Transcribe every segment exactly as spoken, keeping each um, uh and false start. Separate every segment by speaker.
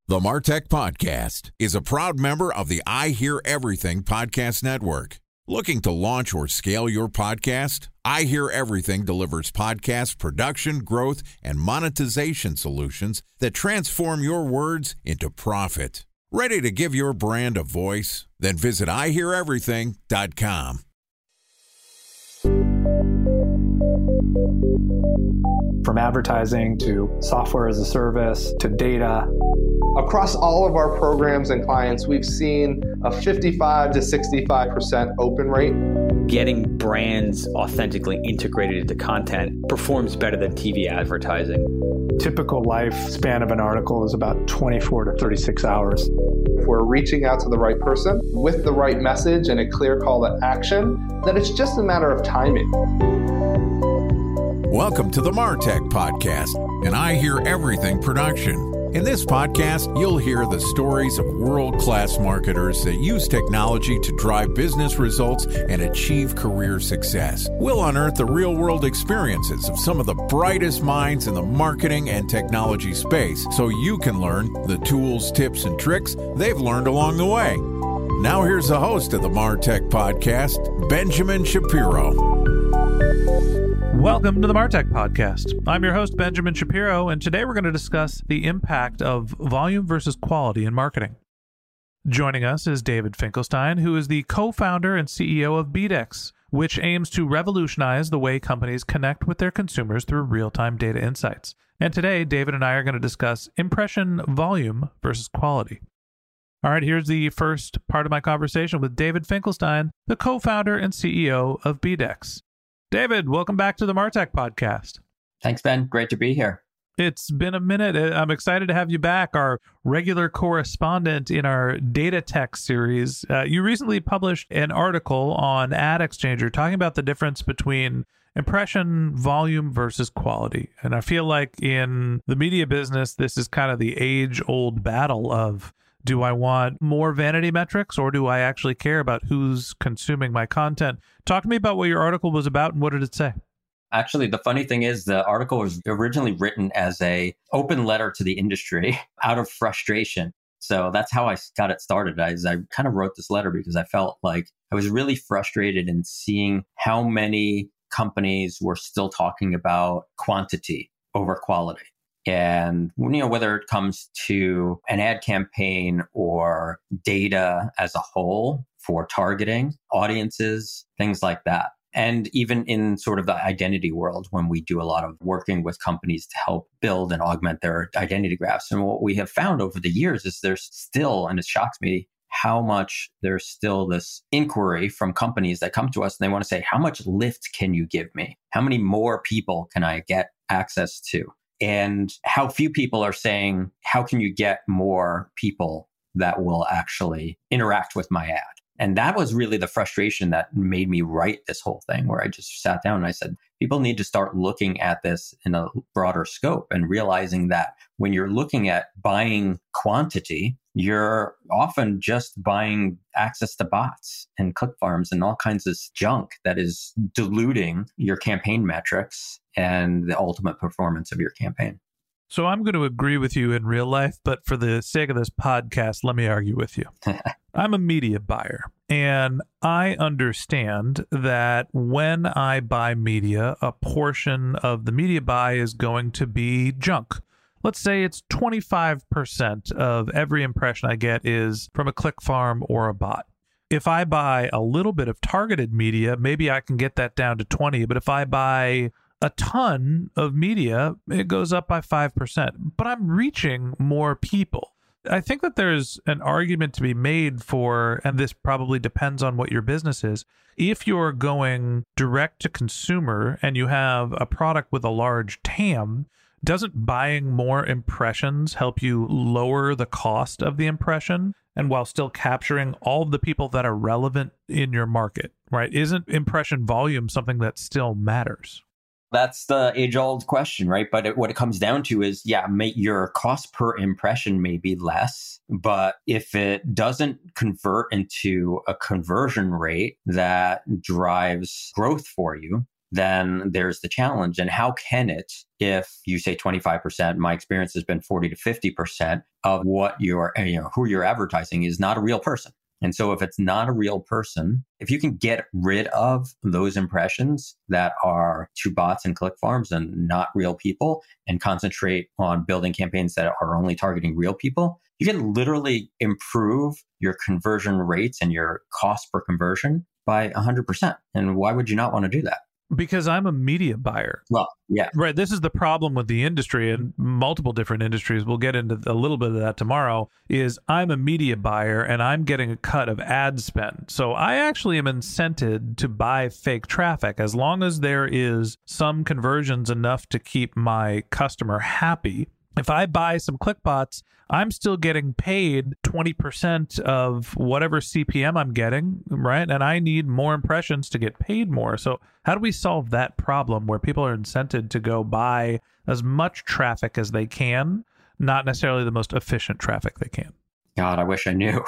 Speaker 1: The MarTech Podcast is a proud member of the I Hear Everything Podcast Network. Looking to launch or scale your podcast? I Hear Everything delivers podcast production, growth, and monetization solutions that transform your words into profit. Ready to give your brand a voice? Then visit I hear everything dot com.
Speaker 2: From advertising to software as a service to data.
Speaker 3: Across all of our programs and clients, we've seen a fifty-five to sixty-five percent open rate.
Speaker 4: Getting brands authentically integrated into content performs better than T V advertising.
Speaker 2: Typical lifespan of an article is about twenty-four to thirty-six hours.
Speaker 3: If we're reaching out to the right person with the right message and a clear call to action, then it's just a matter of timing.
Speaker 1: Welcome to the MarTech Podcast, an I Hear Everything production. In this podcast, you'll hear the stories of world-class marketers that use technology to drive business results and achieve career success. We'll unearth the real-world experiences of some of the brightest minds in the marketing and technology space so you can learn the tools, tips, and tricks they've learned along the way. Now here's the host of the MarTech Podcast, Benjamin Shapiro.
Speaker 5: Welcome to the MarTech Podcast. I'm your host, Benjamin Shapiro, and today we're going to discuss the impact of volume versus quality in marketing. Joining us is David Finkelstein, who is the co-founder and C E O of Bedex, which aims to revolutionize the way companies connect with their consumers through real-time data insights. And today, David and I are going to discuss impression volume versus quality. All right, here's the first part of my conversation with David Finkelstein, the co-founder and C E O of Bedex. David, welcome back to the MarTech Podcast.
Speaker 6: Thanks, Ben. Great to be here.
Speaker 5: It's been a minute. I'm excited to have you back, our regular correspondent in our Data Tech series. Uh, you recently published an article on AdExchanger talking about the difference between impression volume versus quality. And I feel like in the media business, this is kind of the age-old battle of, do I want more vanity metrics or do I actually care about who's consuming my content? Talk to me about what your article was about and what did it say?
Speaker 6: Actually, the funny thing is the article was originally written as a open letter to the industry out of frustration. So that's how I got it started. I, I kind of wrote this letter because I felt like I was really frustrated in seeing how many companies were still talking about quantity over quality. And, you know, whether it comes to an ad campaign or data as a whole for targeting audiences, things like that. And even in sort of the identity world, when we do a lot of working with companies to help build and augment their identity graphs. And what we have found over the years is there's still, and it shocks me, how much there's still this inquiry from companies that come to us and they want to say, how much lift can you give me? How many more people can I get access to? And how few people are saying, how can you get more people that will actually interact with my ad? And that was really the frustration that made me write this whole thing, where I just sat down and I said, people need to start looking at this in a broader scope and realizing that when you're looking at buying quantity, you're often just buying access to bots and click farms and all kinds of junk that is diluting your campaign metrics and the ultimate performance of your campaign.
Speaker 5: So I'm going to agree with you in real life, but for the sake of this podcast, let me argue with you. I'm a media buyer, and I understand that when I buy media, a portion of the media buy is going to be junk. Let's say it's twenty-five percent of every impression I get is from a click farm or a bot. If I buy a little bit of targeted media, maybe I can get that down to twenty, but if I buy a ton of media, it goes up by five percent, but I'm reaching more people. I think that there's an argument to be made for, and this probably depends on what your business is, if you're going direct to consumer and you have a product with a large T A M, doesn't buying more impressions help you lower the cost of the impression and while still capturing all of the people that are relevant in your market, right? Isn't impression volume something that still matters?
Speaker 6: That's the age-old question, right? But it, what it comes down to is, yeah, may, your cost per impression may be less, but if it doesn't convert into a conversion rate that drives growth for you, then there's the challenge. And how can it, if you say twenty-five percent, my experience has been forty to fifty percent of what you're, you know, who you're advertising is not a real person. And so if it's not a real person, if you can get rid of those impressions that are to bots and click farms and not real people and concentrate on building campaigns that are only targeting real people, you can literally improve your conversion rates and your cost per conversion by one hundred percent. And why would you not want to do that?
Speaker 5: Because I'm a media buyer.
Speaker 6: Well, yeah.
Speaker 5: Right. This is the problem with the industry and multiple different industries. We'll get into a little bit of that tomorrow. Is I'm a media buyer and I'm getting a cut of ad spend. So I actually am incented to buy fake traffic as long as there is some conversions enough to keep my customer happy. If I buy some ClickBots, I'm still getting paid twenty percent of whatever C P M I'm getting, right? And I need more impressions to get paid more. So how do we solve that problem where people are incented to go buy as much traffic as they can, not necessarily the most efficient traffic they can?
Speaker 6: God, I wish I knew.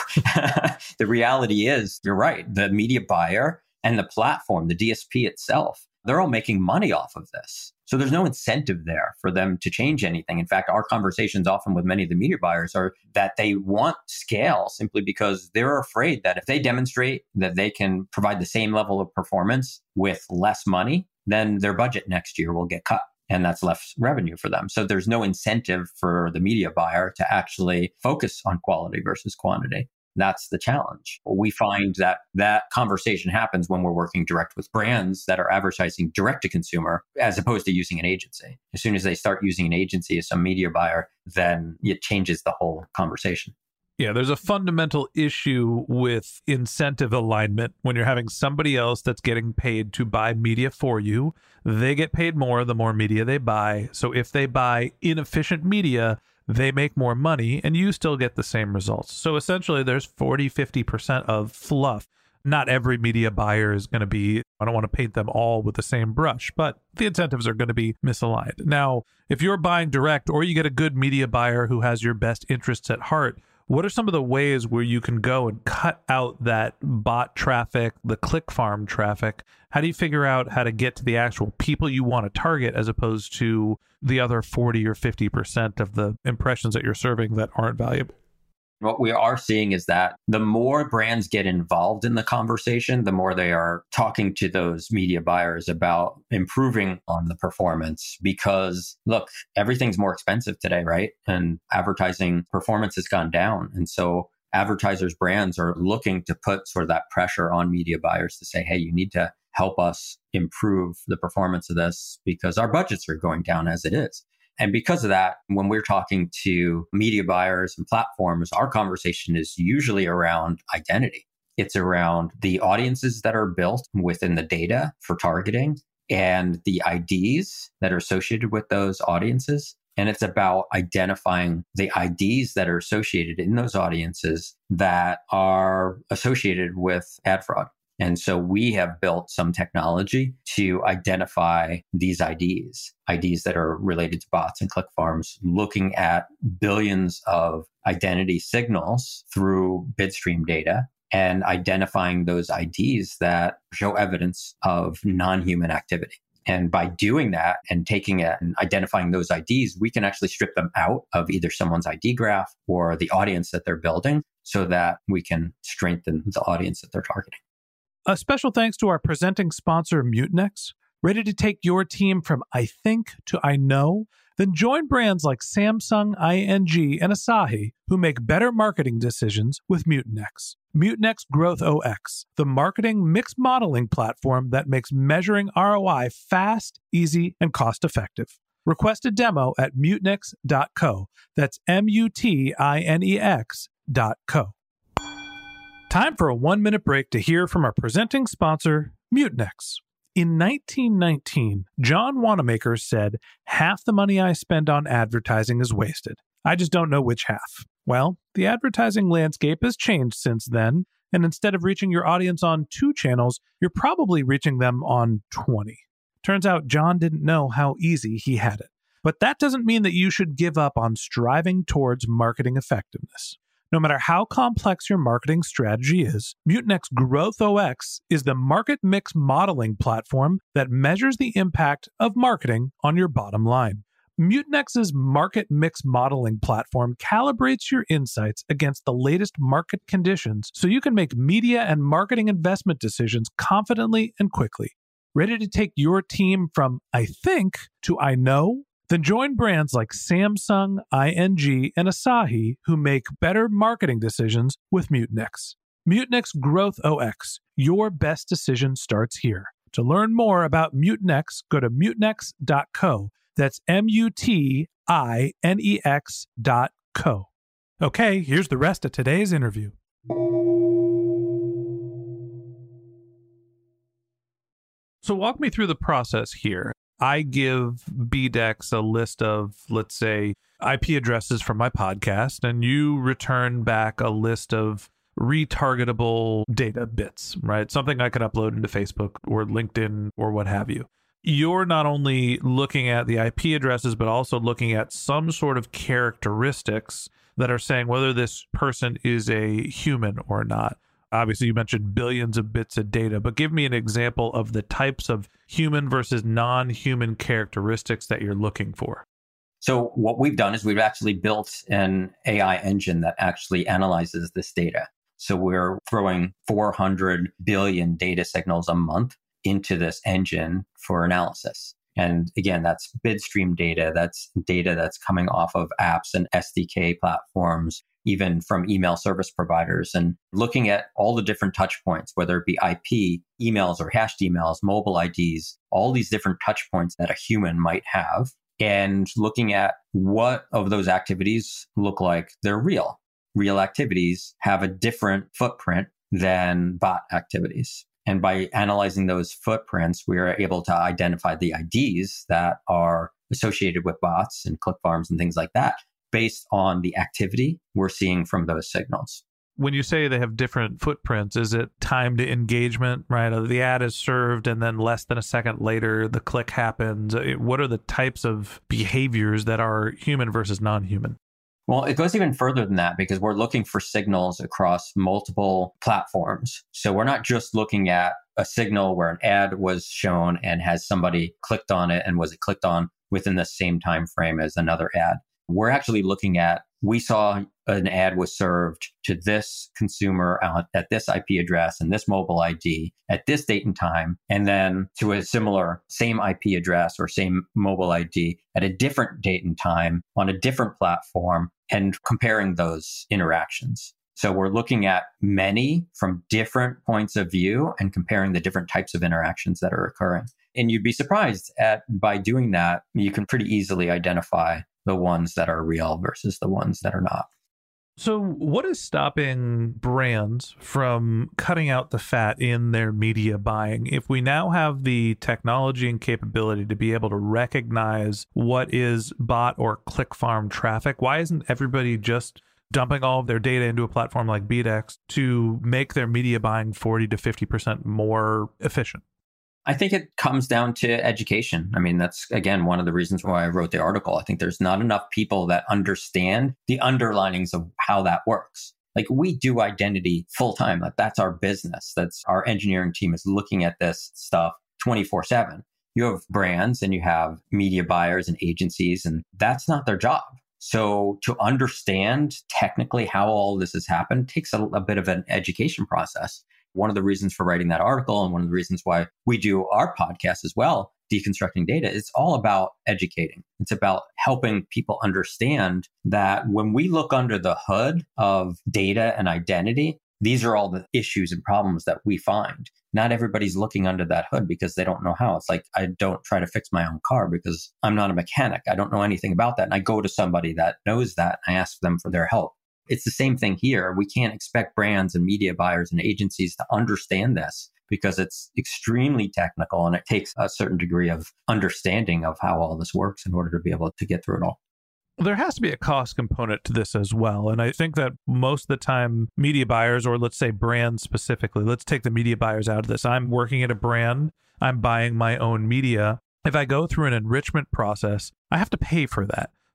Speaker 6: The reality is, you're right. The media buyer and the platform, the D S P itself, they're all making money off of this. So there's no incentive there for them to change anything. In fact, our conversations often with many of the media buyers are that they want scale simply because they're afraid that if they demonstrate that they can provide the same level of performance with less money, then their budget next year will get cut. And that's less revenue for them. So there's no incentive for the media buyer to actually focus on quality versus quantity. That's the challenge. We find that that conversation happens when we're working direct with brands that are advertising direct to consumer as opposed to using an agency. As soon as they start using an agency as some media buyer, then it changes the whole conversation.
Speaker 5: Yeah, there's a fundamental issue with incentive alignment when you're having somebody else that's getting paid to buy media for you. They get paid more the more media they buy. So if they buy inefficient media, they make more money and you still get the same results. So essentially there's forty, fifty percent of fluff. Not every media buyer is going to be, I don't want to paint them all with the same brush, but the incentives are going to be misaligned. Now, if you're buying direct or you get a good media buyer who has your best interests at heart, what are some of the ways where you can go and cut out that bot traffic, the click farm traffic? How do you figure out how to get to the actual people you want to target as opposed to the other forty or fifty percent of the impressions that you're serving that aren't valuable?
Speaker 6: What we are seeing is that the more brands get involved in the conversation, the more they are talking to those media buyers about improving on the performance. Because look, everything's more expensive today, right? And advertising performance has gone down. And so advertisers, brands are looking to put sort of that pressure on media buyers to say, hey, you need to help us improve the performance of this because our budgets are going down as it is. And because of that, when we're talking to media buyers and platforms, our conversation is usually around identity. It's around the audiences that are built within the data for targeting and the I Ds that are associated with those audiences. And it's about identifying the I Ds that are associated in those audiences that are associated with ad fraud. And so we have built some technology to identify these I Ds, I Ds that are related to bots and click farms, looking at billions of identity signals through Bidstream data and identifying those I Ds that show evidence of non-human activity. And by doing that and taking it and identifying those I Ds, we can actually strip them out of either someone's I D graph or the audience that they're building so that we can strengthen the audience that they're targeting.
Speaker 5: A special thanks to our presenting sponsor, Mutinex. Ready to take your team from I think to I know? Then join brands like Samsung, I N G, and Asahi who make better marketing decisions with Mutinex. Mutinex Growth O X, the marketing mix modeling platform that makes measuring R O I fast, easy, and cost-effective. Request a demo at mutinex dot co. That's M U T I N E X dot co. Time for a one-minute break to hear from our presenting sponsor, Mutinex. In nineteen nineteen, John Wanamaker said, half the money I spend on advertising is wasted. I just don't know which half. Well, the advertising landscape has changed since then, and instead of reaching your audience on two channels, you're probably reaching them on twenty. Turns out John didn't know how easy he had it. But that doesn't mean that you should give up on striving towards marketing effectiveness. No matter how complex your marketing strategy is, Mutinex GrowthOS is the market mix modeling platform that measures the impact of marketing on your bottom line. Mutinex's market mix modeling platform calibrates your insights against the latest market conditions so you can make media and marketing investment decisions confidently and quickly. Ready to take your team from I think to I know? Then join brands like Samsung, I N G, and Asahi who make better marketing decisions with Mutinex. Mutinex GrowthOS. Your best decision starts here. To learn more about Mutinex, go to mutinex dot co. That's M U T I N E X dot co. Okay, here's the rest of today's interview. So walk me through the process here. I give B D E X a list of, let's say, I P addresses from my podcast, and you return back a list of retargetable data bits, right? Something I could upload into Facebook or LinkedIn or what have you. You're not only looking at the I P addresses, but also looking at some sort of characteristics that are saying whether this person is a human or not. Obviously, you mentioned billions of bits of data, but give me an example of the types of human versus non-human characteristics that you're looking for.
Speaker 6: So what we've done is we've actually built an A I engine that actually analyzes this data. So we're throwing four hundred billion data signals a month into this engine for analysis. And again, that's bid stream data. That's data that's coming off of apps and S D K platforms, even from email service providers, and looking at all the different touch points, whether it be I P, emails or hashed emails, mobile I Ds, all these different touch points that a human might have, and looking at what of those activities look like they're real. Real activities have a different footprint than bot activities. And by analyzing those footprints, we are able to identify the I Ds that are associated with bots and click farms and things like that, based on the activity we're seeing from those signals.
Speaker 5: When you say they have different footprints, is it time to engagement, right? The ad is served and then less than a second later, the click happens. What are the types of behaviors that are human versus non-human?
Speaker 6: Well, it goes even further than that because we're looking for signals across multiple platforms. So we're not just looking at a signal where an ad was shown and has somebody clicked on it and was it clicked on within the same time frame as another ad. We're actually looking at, we saw an ad was served to this consumer at this I P address and this mobile I D at this date and time, and then to a similar same I P address or same mobile I D at a different date and time on a different platform, and comparing those interactions. So we're looking at many from different points of view and comparing the different types of interactions that are occurring. And you'd be surprised at, by doing that, you can pretty easily identify the ones that are real versus the ones that are not.
Speaker 5: So what is stopping brands from cutting out the fat in their media buying? If we now have the technology and capability to be able to recognize what is bot or click farm traffic, why isn't everybody just dumping all of their data into a platform like B D E X to make their media buying forty to fifty percent more efficient?
Speaker 6: I think it comes down to education. I mean, that's, again, one of the reasons why I wrote the article. I think there's not enough people that understand the underlinings of how that works. Like, we do identity full time. Like, that's our business. That's our engineering team is looking at this stuff twenty-four seven. You have brands and you have media buyers and agencies, and that's not their job. So to understand technically how all this has happened takes a, a bit of an education process. One of the reasons for writing that article and one of the reasons why we do our podcast as well, Deconstructing Data, it's all about educating. It's about helping people understand that when we look under the hood of data and identity, these are all the issues and problems that we find. Not everybody's looking under that hood because they don't know how. It's like, I don't try to fix my own car because I'm not a mechanic. I don't know anything about that. And I go to somebody that knows that and I ask them for their help. It's the same thing here. We can't expect brands and media buyers and agencies to understand this because it's extremely technical and it takes a certain degree of understanding of how all this works in order to be able to get through it all.
Speaker 5: There has to be a cost component to this as well. And I think that most of the time, media buyers, or let's say brands specifically, let's take the media buyers out of this. I'm working at a brand. I'm buying my own media. If I go through an enrichment process, I have to pay for that.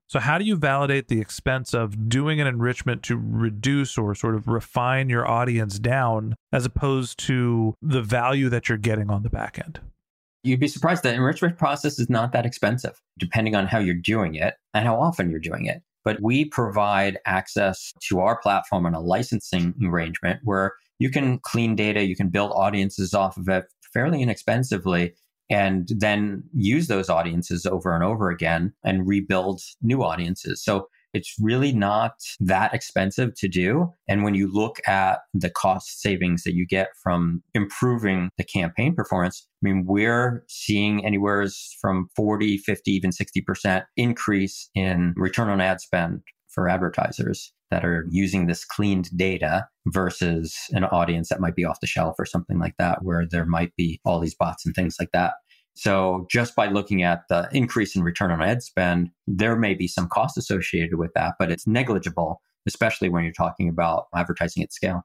Speaker 5: So how do you validate the expense of doing an enrichment to reduce or sort of refine your audience down as opposed to the value that you're getting on the back end?
Speaker 6: You'd be surprised that enrichment process is not that expensive, depending on how you're doing it and how often you're doing it. But we provide access to our platform in a licensing arrangement where you can clean data, you can build audiences off of it fairly inexpensively, and then use those audiences over and over again and rebuild new audiences. So it's really not that expensive to do. And when you look at the cost savings that you get from improving the campaign performance, I mean, we're seeing anywhere from forty, fifty, even sixty percent increase in return on ad spend for advertisers that are using this cleaned data versus an audience that might be off the shelf or something like that, where there might be all these bots and things like that. So just by looking at the increase in return on ad spend, there may be some cost associated with that, but it's negligible, especially when you're talking about advertising at scale.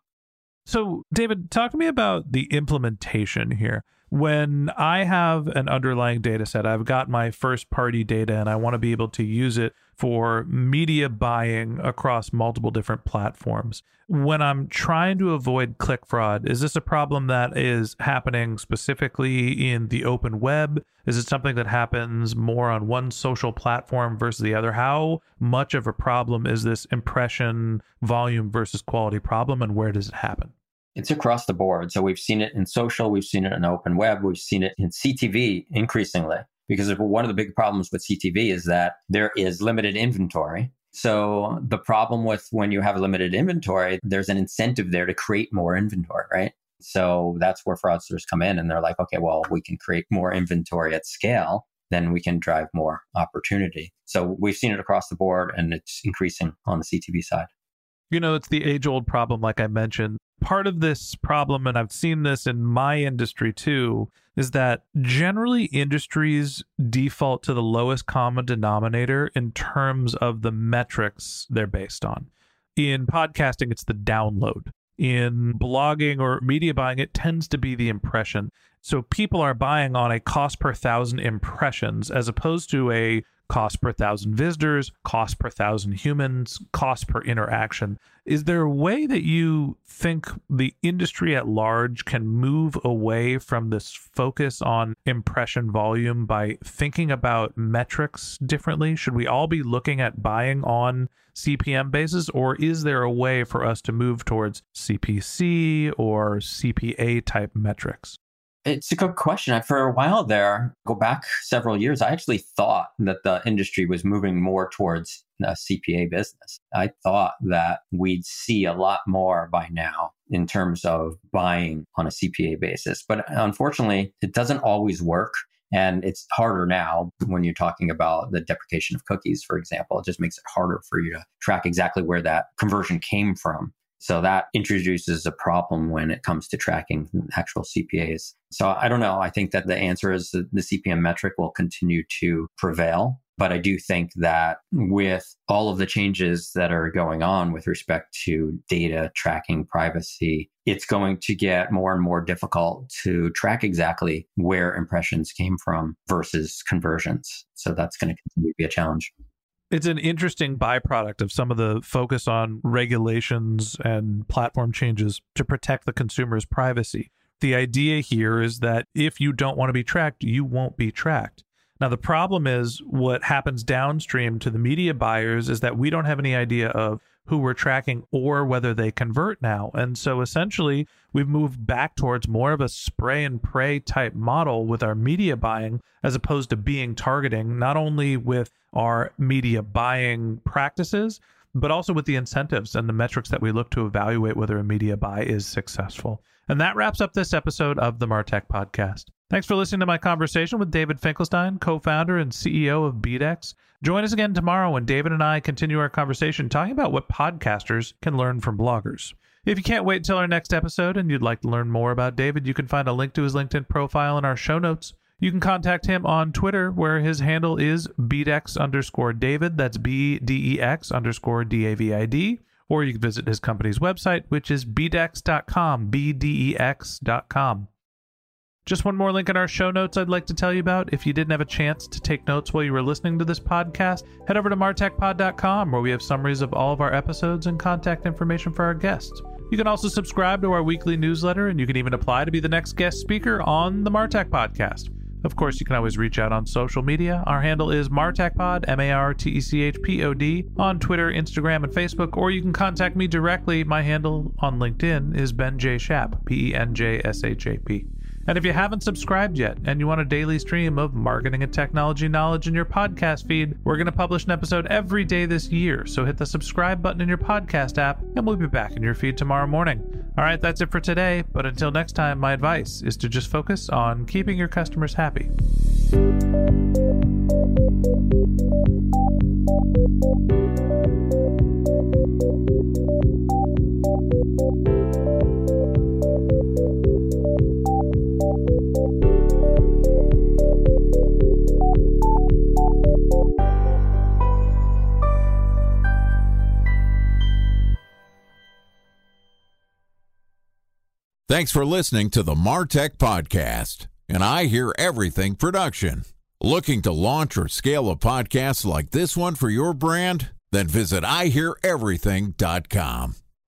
Speaker 5: So, David, talk to me about the implementation here. When I have an underlying data set, I've got my first party data and I want to be able to use it for media buying across multiple different platforms. When I'm trying to avoid click fraud, is this a problem that is happening specifically in the open web? Is it something that happens more on one social platform versus the other? How much of a problem is this impression volume versus quality problem, and where does it happen?
Speaker 6: It's across the board. So we've seen it in social, we've seen it in open web, we've seen it in C T V increasingly. Because one of the big problems with C T V is that there is limited inventory. So the problem with when you have limited inventory, there's an incentive there to create more inventory, right? So that's where fraudsters come in and they're like, okay, well, we can create more inventory at scale, then we can drive more opportunity. So we've seen it across the board and it's increasing on the C T V side.
Speaker 5: You know, it's the age-old problem, like I mentioned. Part of this problem, and I've seen this in my industry too, is that generally industries default to the lowest common denominator in terms of the metrics they're based on. In podcasting, it's the download. In blogging or media buying, it tends to be the impression. So people are buying on a cost per thousand impressions as opposed to a cost per thousand visitors, cost per thousand humans, cost per interaction. Is there a way that you think the industry at large can move away from this focus on impression volume by thinking about metrics differently? Should we all be looking at buying on C P M basis, or is there a way for us to move towards C P C or C P A type metrics?
Speaker 6: It's a good question. For a while there, go back several years, I actually thought that the industry was moving more towards a C P A business. I thought that we'd see a lot more by now in terms of buying on a C P A basis. But unfortunately, it doesn't always work. And it's harder now when you're talking about the deprecation of cookies, for example. It just makes it harder for you to track exactly where that conversion came from. So that introduces a problem when it comes to tracking actual C P As. So I don't know. I think that the answer is that the C P M metric will continue to prevail. But I do think that with all of the changes that are going on with respect to data tracking, privacy, it's going to get more and more difficult to track exactly where impressions came from versus conversions. So that's going to continue to be a challenge.
Speaker 5: It's an interesting byproduct of some of the focus on regulations and platform changes to protect the consumer's privacy. The idea here is that if you don't want to be tracked, you won't be tracked. Now, the problem is what happens downstream to the media buyers is that we don't have any idea of who we're tracking or whether they convert now. And so essentially, we've moved back towards more of a spray and pray type model with our media buying, as opposed to being targeting, not only with our media buying practices, but also with the incentives and the metrics that we look to evaluate whether a media buy is successful. And that wraps up this episode of the Martech Podcast. Thanks for listening to my conversation with David Finkelstein, co-founder and C E O of Beadex. Join us again tomorrow when David and I continue our conversation talking about what podcasters can learn from bloggers. If you can't wait until our next episode and you'd like to learn more about David, you can find a link to his LinkedIn profile in our show notes. You can contact him on Twitter, where his handle is Beadex underscore David. That's B D E X underscore D A V I D. Or you can visit his company's website, which is bedex dot com, B D E X dot com. Just one more link in our show notes I'd like to tell you about. If you didn't have a chance to take notes while you were listening to this podcast, head over to martech pod dot com where we have summaries of all of our episodes and contact information for our guests. You can also subscribe to our weekly newsletter, and you can even apply to be the next guest speaker on the Martech Podcast. Of course, you can always reach out on social media. Our handle is MarTechPod, M A R T E C H P O D, on Twitter, Instagram, and Facebook, or you can contact me directly. My handle on LinkedIn is Ben J. Shap, P E N J S H A P. And if you haven't subscribed yet and you want a daily stream of marketing and technology knowledge in your podcast feed, we're going to publish an episode every day this year. So hit the subscribe button in your podcast app and we'll be back in your feed tomorrow morning. All right, that's it for today. But until next time, my advice is to just focus on keeping your customers happy.
Speaker 1: Thanks for listening to the Martech Podcast, an I Hear Everything production. Looking to launch or scale a podcast like this one for your brand? Then visit I hear everything dot com.